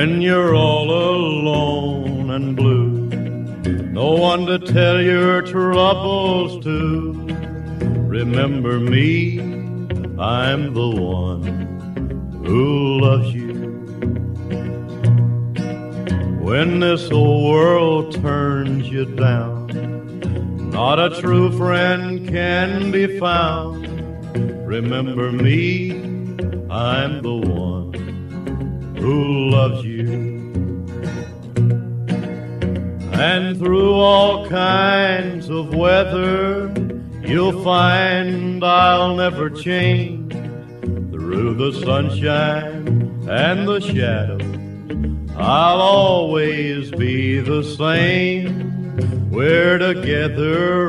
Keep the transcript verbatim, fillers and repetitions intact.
when you're all alone and blue. No one to tell your troubles to. Remember me, I'm the one who loves you. When this old world turns you down, not a true friend can be found. Remember me, I'm the one who loves you. And through all kinds of weather, you'll find I'll never change. Through the sunshine and the shadow, I'll always be the same. We're together